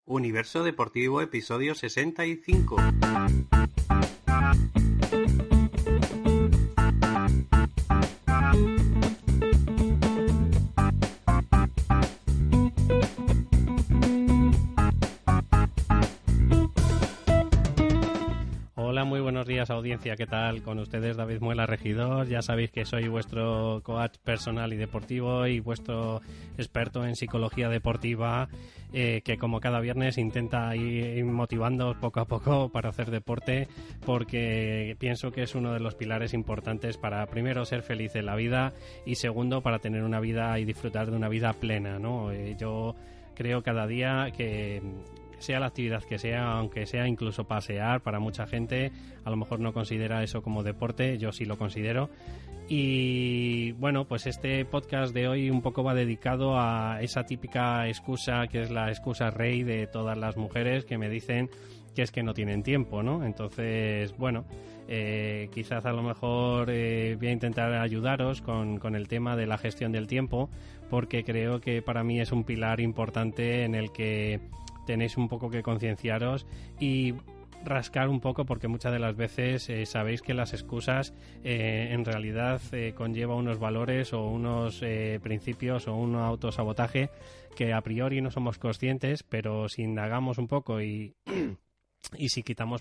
Universo Deportivo, episodio 65. Hola, muy buenos días, audiencia. ¿Qué tal? Con ustedes David Muela, regidor. Ya sabéis que soy vuestro coach personal y deportivo y vuestro experto en psicología deportiva, que como cada viernes intenta ir motivándoos poco a poco para hacer deporte, porque pienso que es uno de los pilares importantes para, primero, ser feliz en la vida y, segundo, para tener una vida y disfrutar de una vida plena, ¿no? Yo creo cada día que sea la actividad que sea, aunque sea incluso pasear, para mucha gente a lo mejor no considera eso como deporte, yo sí lo considero. Y bueno, pues este podcast de hoy un poco va dedicado a esa típica excusa que es la excusa rey de todas las mujeres que me dicen que es que no tienen tiempo, ¿no? Entonces, bueno, quizás a lo mejor voy a intentar ayudaros con el tema de la gestión del tiempo, porque creo que para mí es un pilar importante en el que tenéis un poco que concienciaros y rascar un poco, porque muchas de las veces sabéis que las excusas en realidad conlleva unos valores o unos principios o un autosabotaje que a priori no somos conscientes, pero si indagamos un poco y si quitamos,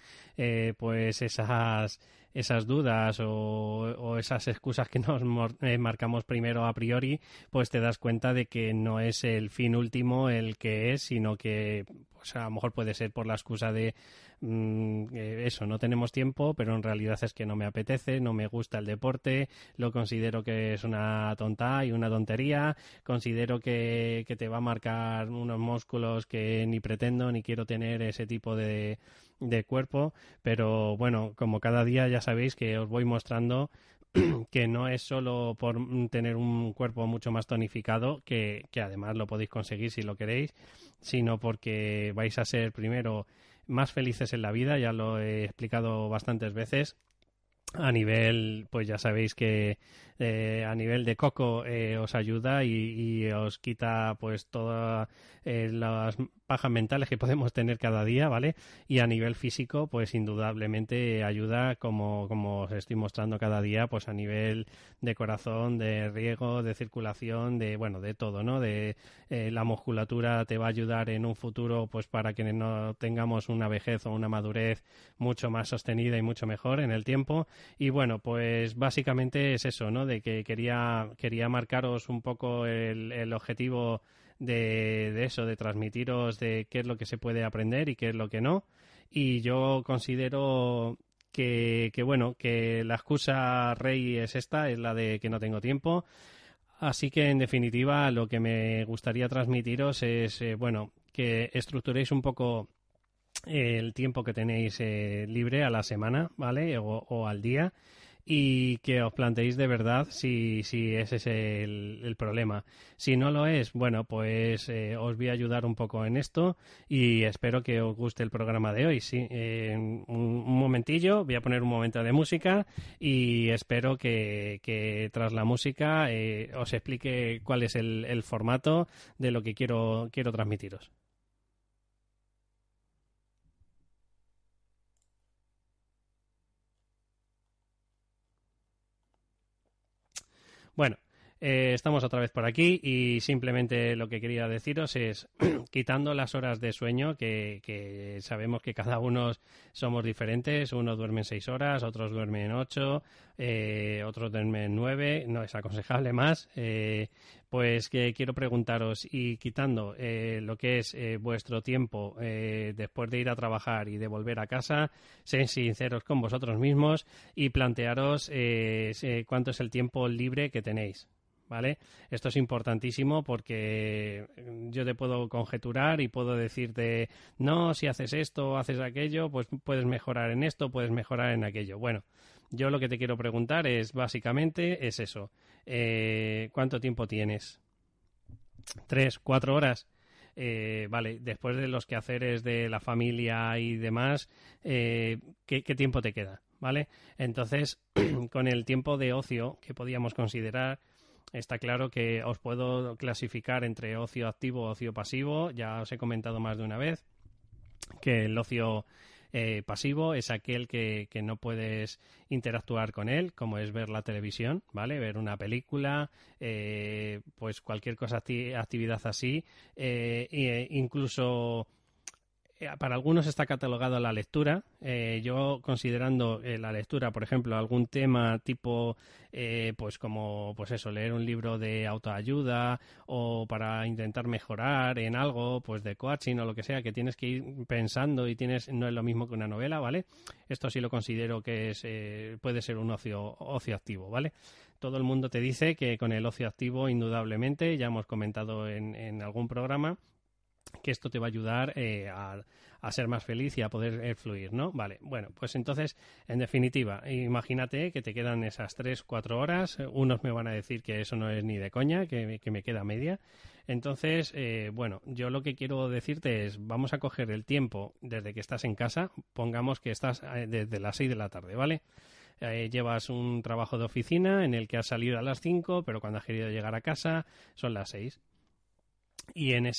pues esas dudas o esas excusas que nos marcamos primero a priori, pues te das cuenta de que no es el fin último el que es, sino que pues a lo mejor puede ser por la excusa de eso, no tenemos tiempo, pero en realidad es que no me apetece, no me gusta el deporte, lo considero que es una tonta y una tontería, considero que te va a marcar unos músculos que ni pretendo ni quiero tener ese tipo de cuerpo, pero bueno, como cada día ya sabéis que os voy mostrando que no es solo por tener un cuerpo mucho más tonificado, que además lo podéis conseguir si lo queréis, sino porque vais a ser primero más felices en la vida, ya lo he explicado bastantes veces. A nivel, pues ya sabéis que a nivel de coco os ayuda y os quita pues todas las pajas mentales que podemos tener cada día, ¿vale? Y a nivel físico, pues indudablemente ayuda, como os estoy mostrando cada día, pues a nivel de corazón, de riego, de circulación, de bueno, de todo, ¿no? De la musculatura te va a ayudar en un futuro, pues para que no tengamos una vejez o una madurez mucho más sostenida y mucho mejor en el tiempo. Y bueno, pues básicamente es eso, ¿no? De que quería marcaros un poco el objetivo de eso, de transmitiros de qué es lo que se puede aprender y qué es lo que no. Y yo considero que bueno, que la excusa rey es esta, es la de que no tengo tiempo. Así que, en definitiva, lo que me gustaría transmitiros es, bueno, que estructuréis un poco el tiempo que tenéis libre a la semana, ¿vale? O al día, y que os planteéis de verdad si ese es el problema. Si no lo es, bueno, pues os voy a ayudar un poco en esto y espero que os guste el programa de hoy. Sí, un momentillo, voy a poner un momento de música y espero que tras la música os explique cuál es el formato de lo que quiero transmitiros. Bueno, estamos otra vez por aquí y simplemente lo que quería deciros es, quitando las horas de sueño, que sabemos que cada uno somos diferentes, unos duermen 6 horas, otros duermen 8, otros duermen 9, no es aconsejable más, pues que quiero preguntaros, y quitando lo que es vuestro tiempo después de ir a trabajar y de volver a casa, sed sinceros con vosotros mismos y plantearos cuánto es el tiempo libre que tenéis, ¿vale? Esto es importantísimo porque yo te puedo conjeturar y puedo decirte, no, si haces esto o haces aquello, pues puedes mejorar en esto, puedes mejorar en aquello. Bueno, yo lo que te quiero preguntar es, básicamente, es eso. ¿Cuánto tiempo tienes? ¿3, 4 horas? Vale, después de los quehaceres de la familia y demás, ¿qué tiempo te queda? ¿Vale? Entonces, con el tiempo de ocio que podíamos considerar, está claro que os puedo clasificar entre ocio activo o ocio pasivo. Ya os he comentado más de una vez que el ocio pasivo es aquel que no puedes interactuar con él, como es ver la televisión, ¿vale? Ver una película, pues cualquier cosa, actividad así, incluso para algunos está catalogado la lectura. Yo considerando la lectura, por ejemplo, algún tema tipo, pues como, pues eso, leer un libro de autoayuda o para intentar mejorar en algo, pues de coaching o lo que sea, que tienes que ir pensando y no es lo mismo que una novela, ¿vale? Esto sí lo considero que puede ser un ocio activo, ¿vale? Todo el mundo te dice que con el ocio activo, indudablemente, ya hemos comentado en algún programa, que esto te va a ayudar a ser más feliz y a poder fluir, ¿no? Vale, bueno, pues entonces, en definitiva, imagínate que te quedan esas 3-4 horas, unos me van a decir que eso no es ni de coña, que me queda media. Entonces, bueno, yo lo que quiero decirte es, vamos a coger el tiempo desde que estás en casa, pongamos que estás desde las 6 de la tarde, ¿vale? Llevas un trabajo de oficina en el que has salido a las 5, pero cuando has querido llegar a casa son las 6. Y en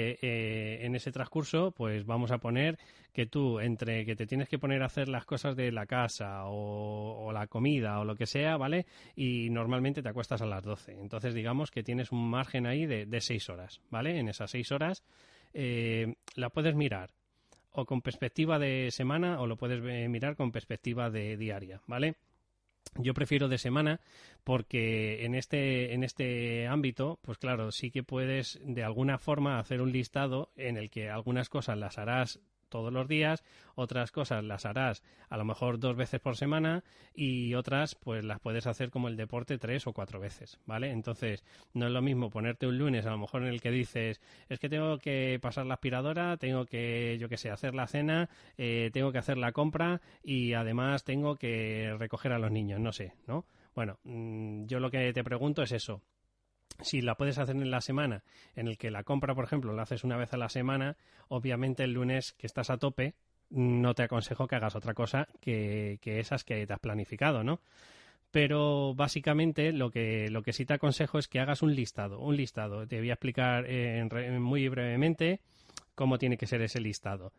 ese transcurso, pues vamos a poner que tú, entre que te tienes que poner a hacer las cosas de la casa o la comida o lo que sea, ¿vale? Y normalmente te acuestas a las 12. Entonces, digamos que tienes un margen ahí de 6 horas, ¿vale? En esas 6 horas la puedes mirar o con perspectiva de semana o lo puedes mirar con perspectiva de diaria, ¿vale? Yo prefiero de semana porque en este ámbito, pues claro, sí que puedes de alguna forma hacer un listado en el que algunas cosas las harás todos los días, otras cosas las harás a lo mejor 2 veces por semana y otras pues las puedes hacer como el deporte 3 o 4 veces, ¿vale? Entonces no es lo mismo ponerte un lunes a lo mejor en el que dices es que tengo que pasar la aspiradora, tengo que, yo qué sé, hacer la cena, tengo que hacer la compra y además tengo que recoger a los niños, no sé, ¿no? Bueno, yo lo que te pregunto es eso. Si la puedes hacer en la semana, en el que la compra, por ejemplo, la haces una vez a la semana, obviamente el lunes que estás a tope, no te aconsejo que hagas otra cosa que esas que te has planificado, ¿no? Pero básicamente lo que sí te aconsejo es que hagas un listado. Te voy a explicar muy brevemente cómo tiene que ser ese listado.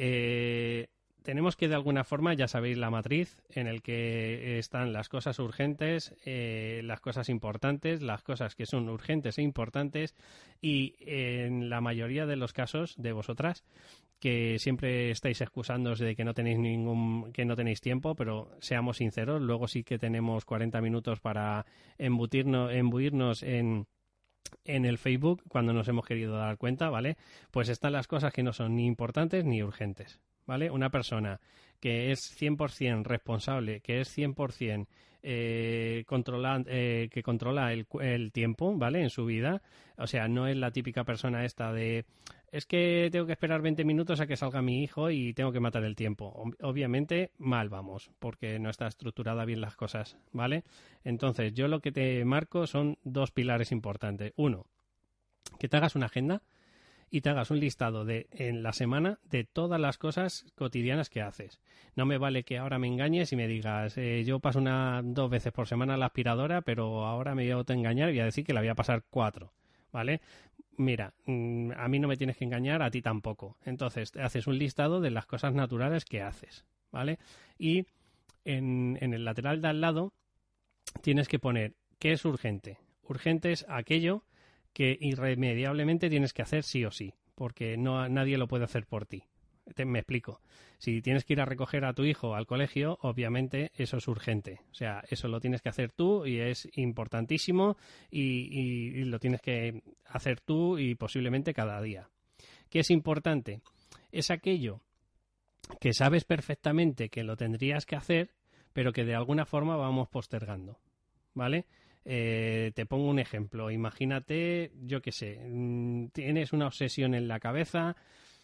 Tenemos que de alguna forma, ya sabéis la matriz en el que están las cosas urgentes, las cosas importantes, las cosas que son urgentes e importantes y en la mayoría de los casos de vosotras que siempre estáis excusándoos de que no tenéis tiempo, pero seamos sinceros, luego sí que tenemos 40 minutos para embuirnos en el Facebook cuando nos hemos querido dar cuenta, ¿vale? Pues están las cosas que no son ni importantes ni urgentes, ¿vale? Una persona que es 100% responsable, que es 100% que controla el tiempo, ¿vale? En su vida, o sea, no es la típica persona esta de es que tengo que esperar 20 minutos a que salga mi hijo y tengo que matar el tiempo. Obviamente, mal vamos, porque no está estructurada bien las cosas, ¿vale? Entonces, yo lo que te marco son 2 pilares importantes. Uno, que te hagas una agenda y te hagas un listado en la semana de todas las cosas cotidianas que haces. No me vale que ahora me engañes y me digas, yo paso 2 veces por semana la aspiradora, pero ahora me voy a engañar y voy a decir que la voy a pasar 4, ¿vale? Mira, a mí no me tienes que engañar, a ti tampoco. Entonces, te haces un listado de las cosas naturales que haces, ¿vale? Y en el lateral de al lado tienes que poner ¿qué es urgente? Urgente es aquello que irremediablemente tienes que hacer sí o sí, porque nadie lo puede hacer por ti. Me explico. Si tienes que ir a recoger a tu hijo al colegio, obviamente eso es urgente. O sea, eso lo tienes que hacer tú y es importantísimo y lo tienes que hacer tú y posiblemente cada día. ¿Qué es importante? Es aquello que sabes perfectamente que lo tendrías que hacer, pero que de alguna forma vamos postergando, ¿vale? Te pongo un ejemplo. Imagínate, yo qué sé, tienes una obsesión en la cabeza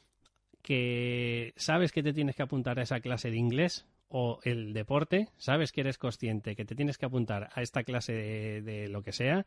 que sabes que te tienes que apuntar a esa clase de inglés o el deporte, sabes que eres consciente que te tienes que apuntar a esta clase de lo que sea,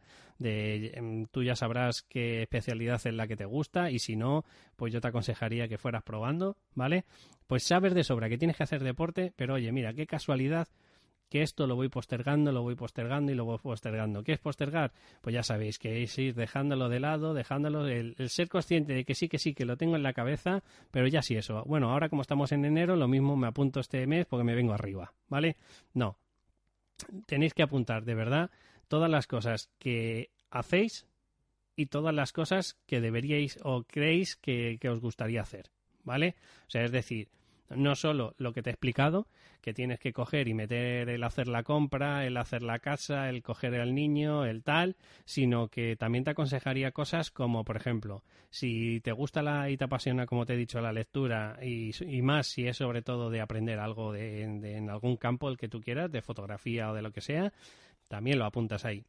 tú ya sabrás qué especialidad es la que te gusta y si no, pues yo te aconsejaría que fueras probando, ¿vale? Pues sabes de sobra que tienes que hacer deporte, pero oye, mira, qué casualidad que esto lo voy postergando y lo voy postergando. ¿Qué es postergar? Pues ya sabéis que es ir dejándolo de lado, el ser consciente de que sí, que lo tengo en la cabeza, pero ya sí eso. Bueno, ahora como estamos en enero, lo mismo me apunto este mes porque me vengo arriba, ¿vale? No. Tenéis que apuntar de verdad todas las cosas que hacéis y todas las cosas que deberíais o creéis que os gustaría hacer, ¿vale? O sea, es decir, no solo lo que te he explicado, que tienes que coger y meter el hacer la compra, el hacer la casa, el coger al niño, el tal, sino que también te aconsejaría cosas como, por ejemplo, si te gusta y te apasiona, como te he dicho, la lectura y más si es sobre todo de aprender algo en algún campo, el que tú quieras, de fotografía o de lo que sea, también lo apuntas ahí.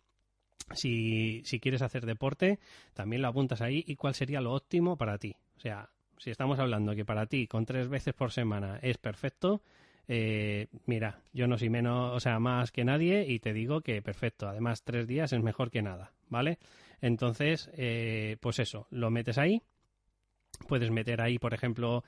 Si quieres hacer deporte, también lo apuntas ahí y cuál sería lo óptimo para ti. O sea, si estamos hablando que para ti con 3 veces por semana es perfecto, mira, yo no soy más que nadie y te digo que perfecto. Además, 3 días es mejor que nada, ¿vale? Entonces, pues eso, lo metes ahí. Puedes meter ahí, por ejemplo,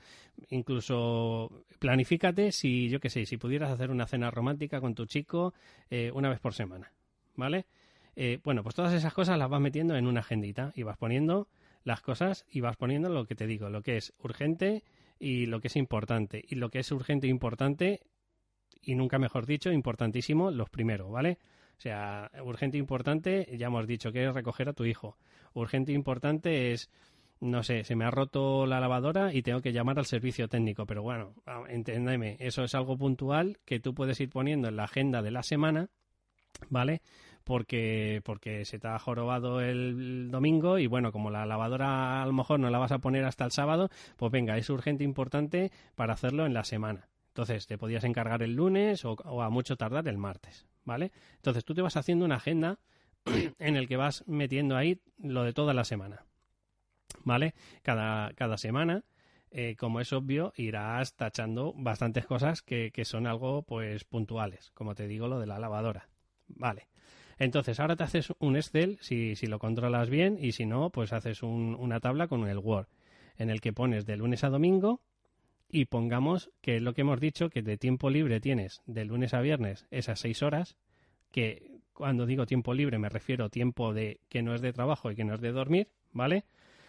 incluso planifícate si pudieras hacer una cena romántica con tu chico una vez por semana, ¿vale? Bueno, pues todas esas cosas las vas metiendo en una agendita y vas poniendo las cosas y vas poniendo lo que te digo, lo que es urgente y lo que es importante. Y lo que es urgente e importante, y nunca mejor dicho, importantísimo, los primeros, ¿vale? O sea, urgente e importante, ya hemos dicho que es recoger a tu hijo. Urgente e importante es, no sé, se me ha roto la lavadora y tengo que llamar al servicio técnico. Pero bueno, entendeme, eso es algo puntual que tú puedes ir poniendo en la agenda de la semana, ¿vale? Porque se te ha jorobado el domingo y bueno, como la lavadora a lo mejor no la vas a poner hasta el sábado, pues venga, es urgente e importante para hacerlo en la semana. Entonces te podías encargar el lunes o a mucho tardar el martes, ¿vale? Entonces tú te vas haciendo una agenda en el que vas metiendo ahí lo de toda la semana, ¿vale? Cada semana, como es obvio, irás tachando bastantes cosas que son algo pues puntuales, como te digo, lo de la lavadora, ¿vale? Entonces, ahora te haces un Excel, si lo controlas bien, y si no, pues haces una tabla con el Word, en el que pones de lunes a domingo, y pongamos que lo que hemos dicho, que de tiempo libre tienes de lunes a viernes esas 6 horas, que cuando digo tiempo libre me refiero tiempo de que no es de trabajo y que no es de dormir, ¿vale?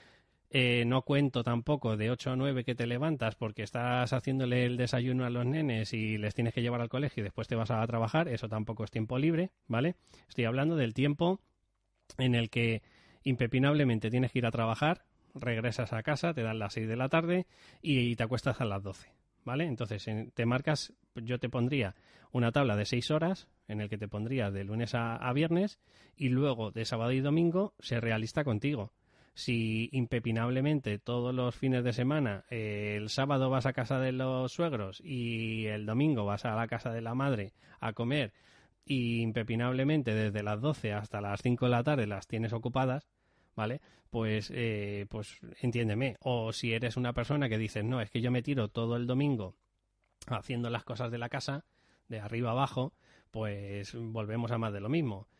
No cuento tampoco de 8 a 9 que te levantas porque estás haciéndole el desayuno a los nenes y les tienes que llevar al colegio y después te vas a trabajar, eso tampoco es tiempo libre, ¿vale? Estoy hablando del tiempo en el que impepinablemente tienes que ir a trabajar, regresas a casa, te dan las 6 de la tarde y te acuestas a las 12, ¿vale? Entonces te marcas, yo te pondría una tabla de 6 horas en el que te pondría de lunes a viernes y luego de sábado y domingo ser realista contigo. Si impepinablemente todos los fines de semana, el sábado vas a casa de los suegros y el domingo vas a la casa de la madre a comer y impepinablemente desde las 12 hasta las 5 de la tarde las tienes ocupadas, ¿vale? Pues entiéndeme. O si eres una persona que dices, no, es que yo me tiro todo el domingo haciendo las cosas de la casa, de arriba abajo, pues volvemos a más de lo mismo.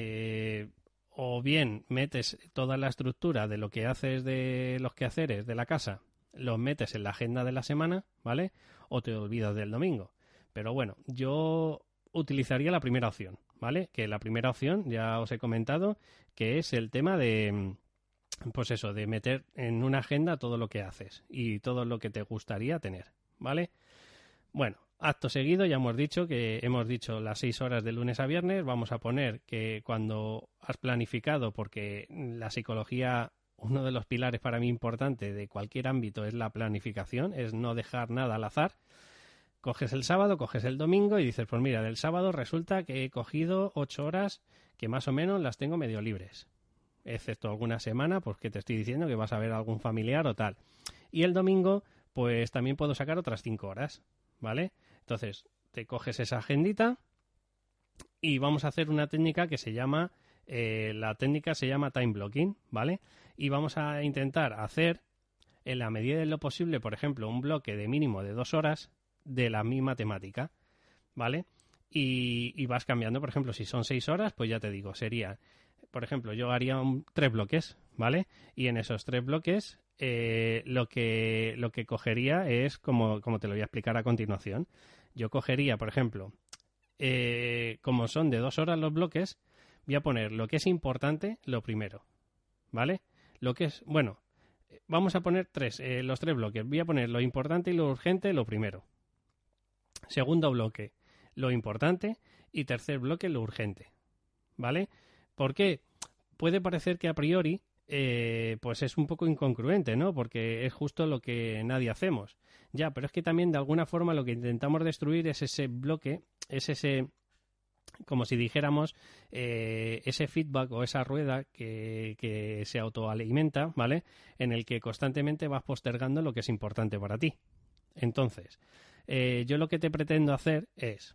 O bien metes toda la estructura de lo que haces de los quehaceres de la casa, los metes en la agenda de la semana, ¿vale? O te olvidas del domingo. Pero bueno, yo utilizaría la primera opción, ¿vale? Que la primera opción, ya os he comentado, que es el tema de, pues eso, de meter en una agenda todo lo que haces y todo lo que te gustaría tener, ¿vale? Bueno, acto seguido ya hemos dicho las 6 horas de lunes a viernes. Vamos a poner que cuando has planificado, porque la psicología, uno de los pilares para mí importante de cualquier ámbito es la planificación, es no dejar nada al azar. Coges el sábado, coges el domingo y dices, pues mira, del sábado resulta que he cogido 8 horas que más o menos las tengo medio libres, excepto alguna semana, pues que te estoy diciendo que vas a ver a algún familiar o tal. Y el domingo, pues también puedo sacar otras 5 horas, ¿vale? Entonces, te coges esa agendita y vamos a hacer una técnica que se llama, la técnica se llama time blocking, ¿vale? Y vamos a intentar hacer, en la medida de lo posible, por ejemplo, un bloque de mínimo de 2 horas de la misma temática, ¿vale? Y vas cambiando, por ejemplo, si son 6 horas, pues ya te digo, sería, por ejemplo, yo haría 3 bloques, ¿vale? Y en esos 3 bloques lo que cogería es como te lo voy a explicar a continuación. Yo cogería, por ejemplo, como son de 2 horas los bloques, voy a poner lo que es importante lo primero, ¿vale? Lo que es, bueno, vamos a poner los 3 bloques. Voy a poner lo importante y lo urgente lo primero. Segundo bloque, lo importante. Y tercer bloque, lo urgente, ¿vale? Porque puede parecer que a priori pues es un poco incongruente, ¿no? Porque es justo lo que nadie hacemos. Ya, pero es que también de alguna forma lo que intentamos destruir es ese bloque, es ese, como si dijéramos, ese feedback o esa rueda que se autoalimenta, ¿vale? En el que constantemente vas postergando lo que es importante para ti. Entonces, yo lo que te pretendo hacer es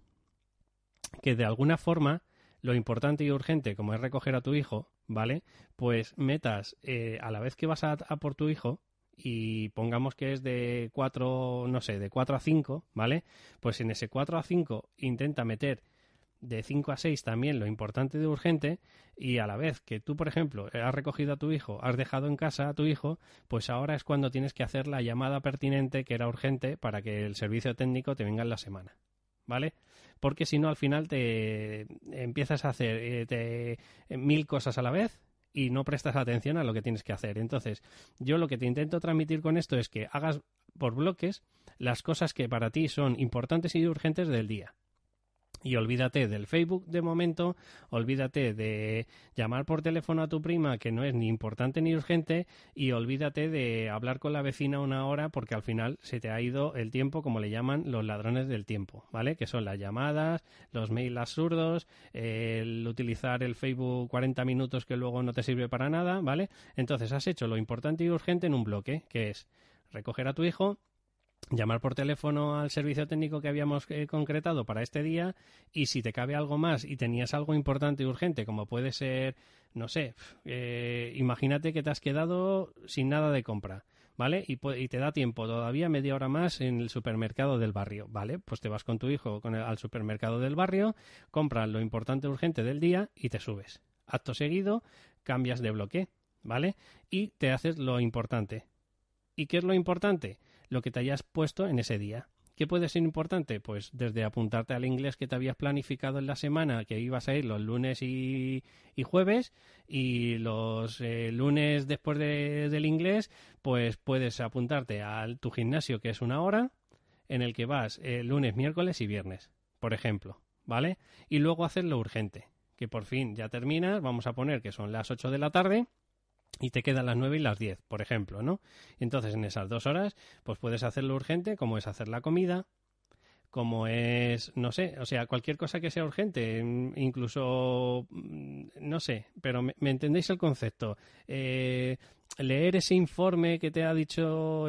que de alguna forma lo importante y urgente, como es recoger a tu hijo, ¿vale? Pues metas a la vez que vas a por tu hijo, y pongamos que es de 4, no sé, de 4 a 5, ¿vale? Pues en ese 4 a 5 intenta meter de 5 a 6 también lo importante y urgente, y a la vez que tú, por ejemplo, has recogido a tu hijo, has dejado en casa a tu hijo, pues ahora es cuando tienes que hacer la llamada pertinente que era urgente para que el servicio técnico te venga en la semana, ¿vale? Porque si no, al final te empiezas a hacer 1000 cosas a la vez y no prestas atención a lo que tienes que hacer. Entonces, yo lo que te intento transmitir con esto es que hagas por bloques las cosas que para ti son importantes y urgentes del día. Y olvídate del Facebook de momento, olvídate de llamar por teléfono a tu prima, que no es ni importante ni urgente, y olvídate de hablar con la vecina 1 hora, porque al final se te ha ido el tiempo, como le llaman los ladrones del tiempo, ¿vale? Que son las llamadas, los mails absurdos, el utilizar el Facebook 40 minutos que luego no te sirve para nada, ¿vale? Entonces has hecho lo importante y urgente en un bloque, que es recoger a tu hijo, llamar por teléfono al servicio técnico que habíamos concretado para este día, y si te cabe algo más y tenías algo importante y urgente, como puede ser, no sé, imagínate que te has quedado sin nada de compra, ¿vale? Y te da tiempo todavía media hora más en el supermercado del barrio, ¿vale? Pues te vas con tu hijo al supermercado del barrio, compras lo importante urgente del día y te subes. Acto seguido, cambias de bloque, ¿vale? Y te haces lo importante. ¿Y qué es lo importante? Lo que te hayas puesto en ese día. ¿Qué puede ser importante? Pues desde apuntarte al inglés que te habías planificado en la semana, que ibas a ir los lunes y jueves, y los lunes después del inglés, pues puedes apuntarte a tu gimnasio, que es 1 hora, en el que vas lunes, miércoles y viernes, por ejemplo, ¿vale? Y luego hacer lo urgente, que por fin ya terminas, vamos a poner que son las 8 de la tarde, y te quedan las 9 y las 10, por ejemplo, ¿no? Entonces, en esas 2 horas, pues puedes hacer lo urgente, como es hacer la comida, como es, no sé, o sea, cualquier cosa que sea urgente, incluso, no sé, pero me entendéis el concepto. Leer ese informe que te ha dicho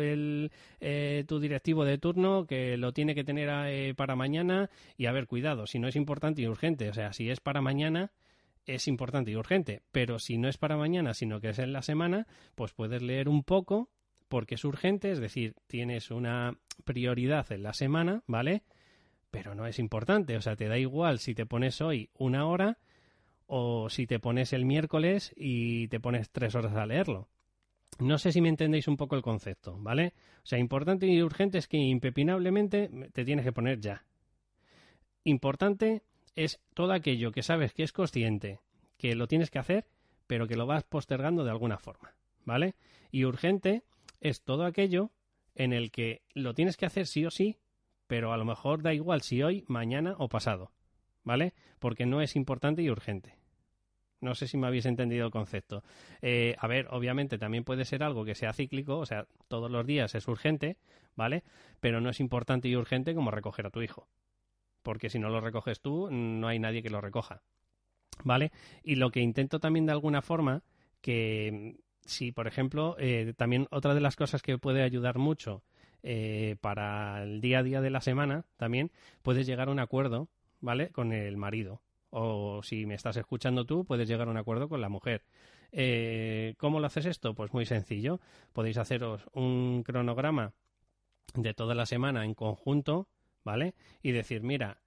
tu directivo de turno, que lo tiene que tener para mañana, y a ver, cuidado, si no es importante y urgente, o sea, si es para mañana, es importante y urgente, pero si no es para mañana, sino que es en la semana, pues puedes leer un poco porque es urgente, es decir, tienes una prioridad en la semana, ¿vale? Pero no es importante, o sea, te da igual si te pones hoy 1 hora o si te pones el miércoles y te pones 3 horas a leerlo. No sé si me entendéis un poco el concepto, ¿vale? O sea, importante y urgente es que impepinablemente te tienes que poner ya. Importante es todo aquello que sabes que es consciente, que lo tienes que hacer, pero que lo vas postergando de alguna forma, ¿vale? Y urgente es todo aquello en el que lo tienes que hacer sí o sí, pero a lo mejor da igual si hoy, mañana o pasado, ¿vale? Porque no es importante y urgente. No sé si me habéis entendido el concepto. A ver, obviamente también puede ser algo que sea cíclico, o sea, todos los días es urgente, ¿vale? Pero no es importante y urgente como recoger a tu hijo. Porque si no lo recoges tú, no hay nadie que lo recoja, ¿vale? Y lo que intento también de alguna forma, que si, por ejemplo, también otra de las cosas que puede ayudar mucho para el día a día de la semana, también puedes llegar a un acuerdo, ¿vale? Con el marido. O si me estás escuchando tú, puedes llegar a un acuerdo con la mujer. ¿Cómo lo haces esto? Pues muy sencillo. Podéis haceros un cronograma de toda la semana en conjunto, ¿vale? Y decir, mira,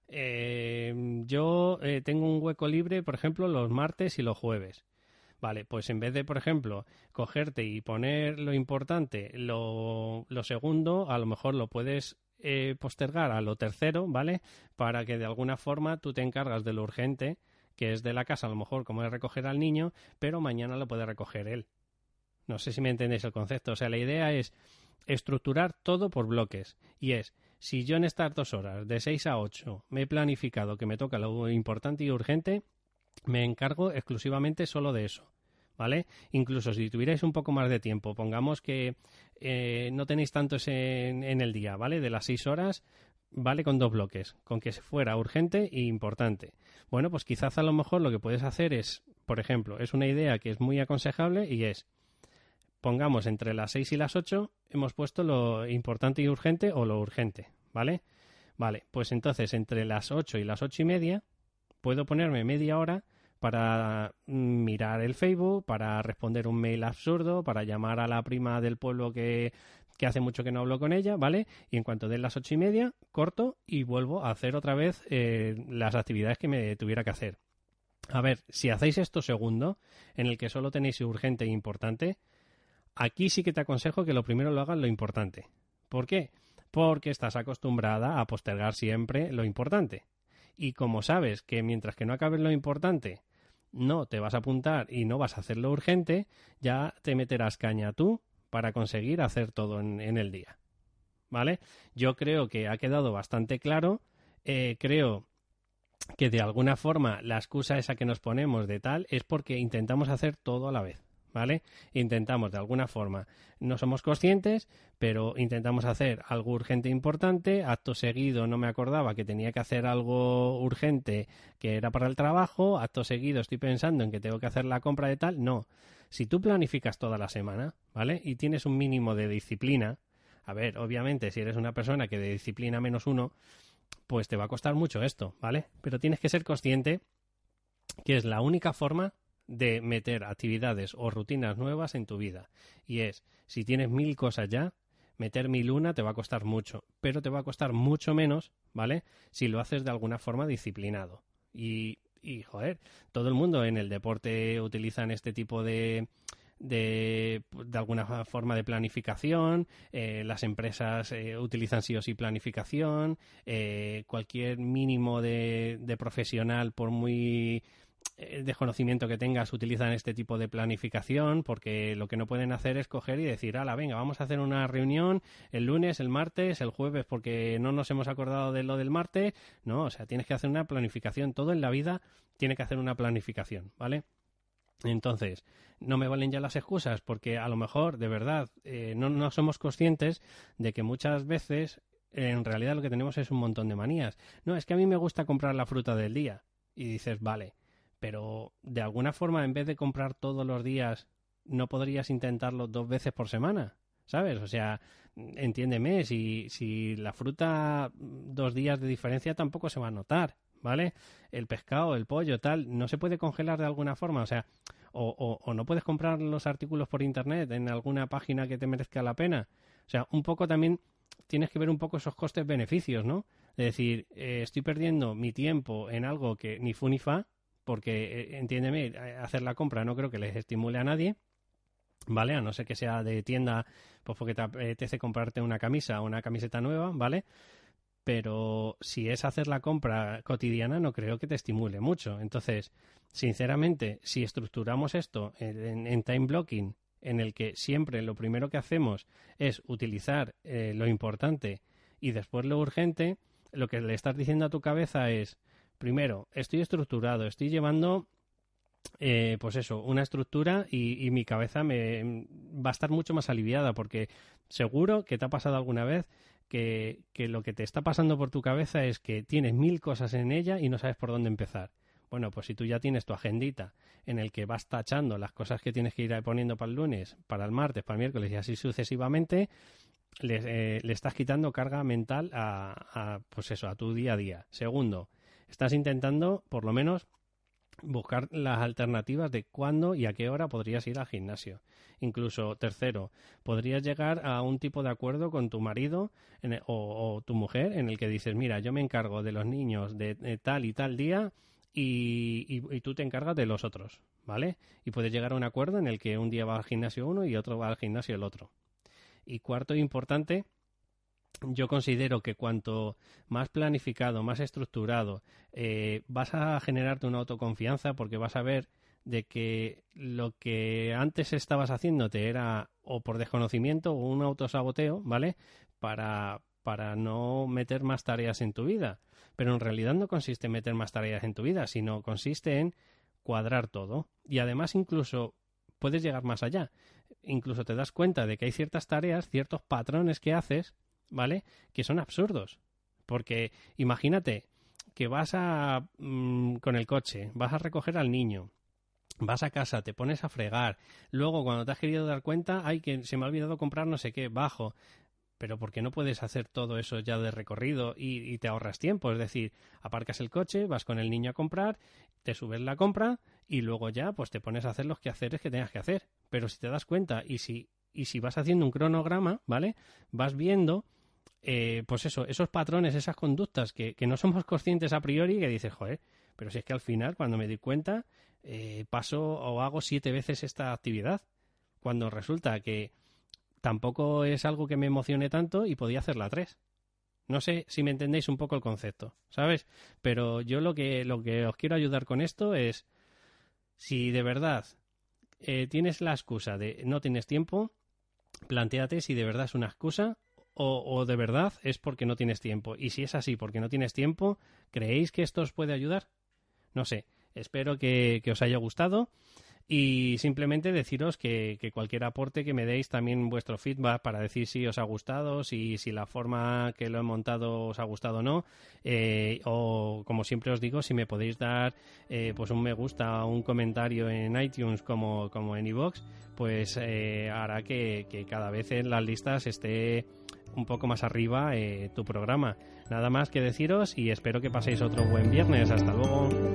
yo tengo un hueco libre, por ejemplo, los martes y los jueves. Vale, pues en vez de, por ejemplo, cogerte y poner lo importante, lo segundo, a lo mejor lo puedes postergar a lo tercero, ¿vale? Para que de alguna forma tú te encargas de lo urgente, que es de la casa, a lo mejor como es recoger al niño, pero mañana lo puede recoger él. No sé si me entendéis el concepto. O sea, la idea es estructurar todo por bloques. Y es, si yo en estas 2 horas, de 6 a 8, me he planificado que me toca lo importante y urgente, me encargo exclusivamente solo de eso. ¿Vale? Incluso si tuvierais un poco más de tiempo, pongamos que no tenéis tanto en el día, ¿vale? De las 6 horas, vale con 2 bloques, con que fuera urgente e importante. Bueno, pues quizás a lo mejor lo que puedes hacer es, por ejemplo, es una idea que es muy aconsejable y es, pongamos entre las 6 y las 8, hemos puesto lo importante y urgente o lo urgente, ¿vale? Vale, pues entonces entre las 8 y las 8:30 puedo ponerme media hora para mirar el Facebook, para responder un mail absurdo, para llamar a la prima del pueblo que hace mucho que no hablo con ella, ¿vale? Y en cuanto den las 8:30, corto y vuelvo a hacer otra vez las actividades que me tuviera que hacer. A ver, si hacéis esto segundo, en el que solo tenéis urgente e importante, aquí sí que te aconsejo que lo primero lo hagas lo importante. ¿Por qué? Porque estás acostumbrada a postergar siempre lo importante. Y como sabes que mientras que no acabes lo importante, no te vas a apuntar y no vas a hacer lo urgente, ya te meterás caña tú para conseguir hacer todo en el día. ¿Vale? Yo creo que ha quedado bastante claro. Creo que de alguna forma la excusa esa que nos ponemos de tal es porque intentamos hacer todo a la vez. ¿Vale? Intentamos de alguna forma, no somos conscientes, pero intentamos hacer algo urgente e importante, acto seguido no me acordaba que tenía que hacer algo urgente que era para el trabajo, acto seguido estoy pensando en que tengo que hacer la compra de tal, no. Si tú planificas toda la semana, ¿vale? Y tienes un mínimo de disciplina, a ver, obviamente si eres una persona que de disciplina -1, pues te va a costar mucho esto, ¿vale? Pero tienes que ser consciente que es la única forma de meter actividades o rutinas nuevas en tu vida. Y es, si tienes 1000 cosas ya, meter 1001 te va a costar mucho, pero te va a costar mucho menos, ¿vale? Si lo haces de alguna forma disciplinado. Y joder, todo el mundo en el deporte utilizan este tipo de alguna forma de planificación, las empresas utilizan sí o sí planificación, cualquier mínimo de profesional, por muy desconocimiento que tengas, utilizan este tipo de planificación, porque lo que no pueden hacer es coger y decir, ala, venga, vamos a hacer una reunión el lunes, el martes, el jueves, porque no nos hemos acordado de lo del martes. No, o sea, tienes que hacer una planificación. Todo en la vida tiene que hacer una planificación, ¿vale? Entonces, no me valen ya las excusas, porque a lo mejor, de verdad, no somos conscientes de que muchas veces en realidad lo que tenemos es un montón de manías. No, es que a mí me gusta comprar la fruta del día. Y dices, vale, pero de alguna forma, en vez de comprar todos los días, ¿no podrías intentarlo 2 veces por semana? ¿Sabes? O sea, entiéndeme, si la fruta 2 días de diferencia tampoco se va a notar, ¿vale? El pescado, el pollo, tal, no se puede congelar de alguna forma, o sea, o no puedes comprar los artículos por internet en alguna página que te merezca la pena. O sea, un poco también tienes que ver un poco esos costes-beneficios, ¿no? Es decir, estoy perdiendo mi tiempo en algo que ni fu ni fa, porque, entiéndeme, hacer la compra no creo que les estimule a nadie, ¿vale? A no ser que sea de tienda, pues porque te apetece comprarte una camisa o una camiseta nueva, ¿vale? Pero si es hacer la compra cotidiana, no creo que te estimule mucho. Entonces, sinceramente, si estructuramos esto en time blocking, en el que siempre lo primero que hacemos es utilizar lo importante y después lo urgente, lo que le estás diciendo a tu cabeza es, primero, estoy estructurado, estoy llevando pues eso, una estructura y mi cabeza va a estar mucho más aliviada, porque seguro que te ha pasado alguna vez que lo que te está pasando por tu cabeza es que tienes 1000 cosas en ella y no sabes por dónde empezar. Bueno, pues si tú ya tienes tu agendita en el que vas tachando las cosas que tienes que ir poniendo para el lunes, para el martes, para el miércoles y así sucesivamente, le estás quitando carga mental pues eso, a tu día a día. Segundo, estás intentando por lo menos buscar las alternativas de cuándo y a qué hora podrías ir al gimnasio. Incluso, tercero, podrías llegar a un tipo de acuerdo con tu marido o tu mujer en el que dices, mira, yo me encargo de los niños de tal y tal día y tú te encargas de los otros, ¿vale? Y puedes llegar a un acuerdo en el que un día va al gimnasio uno y otro va al gimnasio el otro. Y cuarto, importante, yo considero que cuanto más planificado, más estructurado, vas a generarte una autoconfianza, porque vas a ver de que lo que antes estabas haciéndote era o por desconocimiento o un autosaboteo, ¿vale? Para no meter más tareas en tu vida. Pero en realidad no consiste en meter más tareas en tu vida, sino consiste en cuadrar todo. Y además incluso puedes llegar más allá. Incluso te das cuenta de que hay ciertas tareas, ciertos patrones que haces, ¿vale? Que son absurdos. Porque imagínate que vas con el coche, vas a recoger al niño, vas a casa, te pones a fregar, luego cuando te has querido dar cuenta, ay, que se me ha olvidado comprar no sé qué, bajo. Pero ¿por qué no puedes hacer todo eso ya de recorrido y te ahorras tiempo? Es decir, aparcas el coche, vas con el niño a comprar, te subes la compra y luego ya pues te pones a hacer los quehaceres que tengas que hacer. Pero si te das cuenta y si vas haciendo un cronograma, ¿vale? Vas viendo, pues eso, esos patrones, esas conductas que no somos conscientes a priori, que dices, joder, pero si es que al final cuando me di cuenta paso o hago 7 veces esta actividad, cuando resulta que tampoco es algo que me emocione tanto y podía hacerla 3. No sé si me entendéis un poco el concepto, ¿sabes? Pero yo lo que os quiero ayudar con esto es, si de verdad tienes la excusa de no tienes tiempo, plantéate si de verdad es una excusa o de verdad es porque no tienes tiempo. Y si es así, porque no tienes tiempo, ¿creéis que esto os puede ayudar? No sé, espero que os haya gustado. Y simplemente deciros que cualquier aporte que me deis, también vuestro feedback para decir si os ha gustado, si la forma que lo he montado os ha gustado o no, o como siempre os digo, si me podéis dar pues un me gusta o un comentario en iTunes como en iVoox, pues hará que cada vez en las listas esté un poco más arriba tu programa. Nada más que deciros y espero que paséis otro buen viernes. Hasta luego.